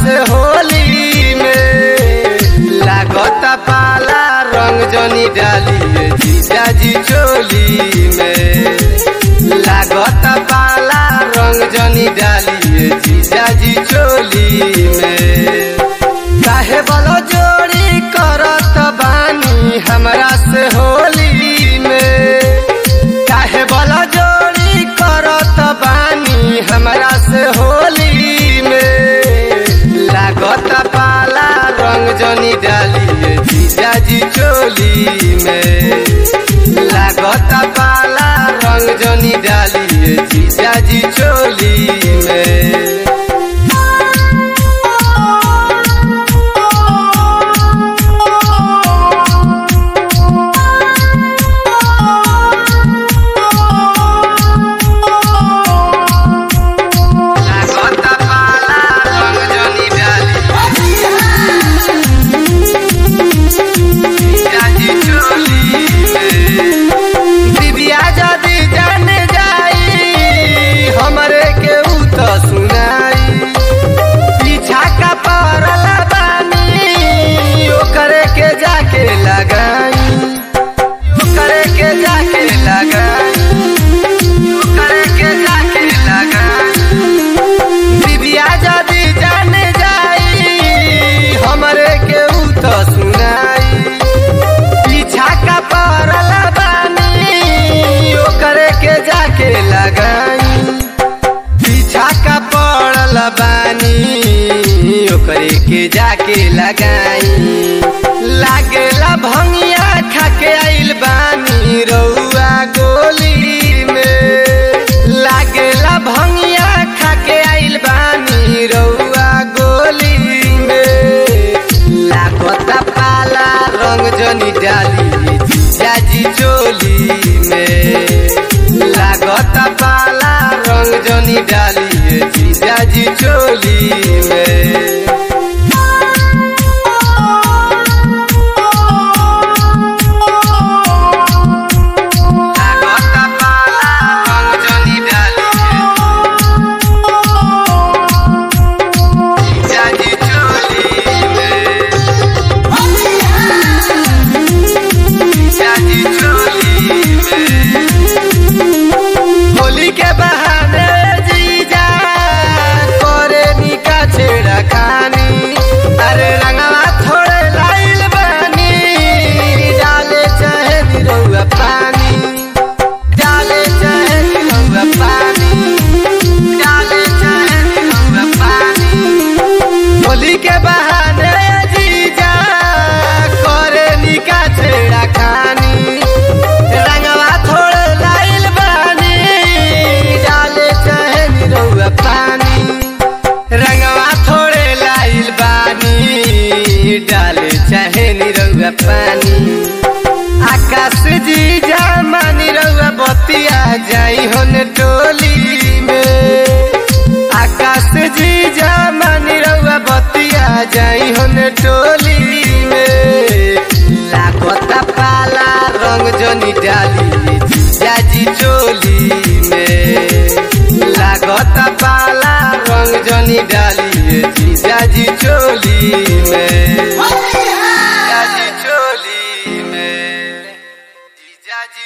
से होली में लागता पाला रंग जनी डालिए जीजा जी चोली में लागता पाला रंग जनी डालिए जीजा जी चोली में काहे बोलो जोड़ी करत बानी हमरा से होली में काहे बोलो जोड़ी करत बानी हमरा से होली में लागता पाला रंग जनी डालिए जीजा जी चोली में लागता पाला रंग जनी डालिए जीजा जी चोली में ओकरे के जाके लगाई लागेला भंगिया खाके आइल बानी रउआ गोली में लागेला भंगिया खाके आइल बानी रउआ गोली में लागता पाला रंग जनी डाली जीजा जी चोली में लागता पाला रंग जनी डाली जीजा जी चोली में डाले चाहे निरौआ पानी आकाश जीजा मानी रउआ बतिया जाई होन टोली में आकाश जीजा मानी रउआ बतिया जाई होन टोली